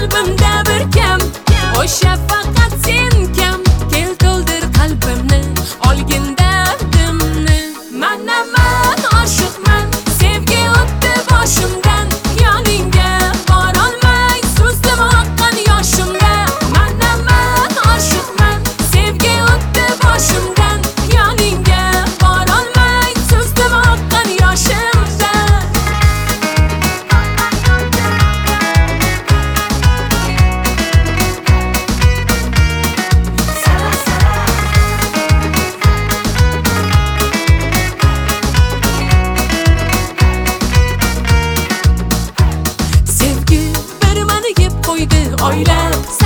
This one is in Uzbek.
qalbimda bir kam, o'sha faqat sen kam. Kel to'ldir qalbimni, olgin dardimni. Man oshiqman, sevgi o'tdi boshimdan. Yoningga borolmay suzdim oqqan yoshimda. Man oshiqman, sevgi o'tdi boshimdan. Yoningga borolmay suzdim oqqan yoshimda. Sevgi bir meni yeb qo'ydi oylab.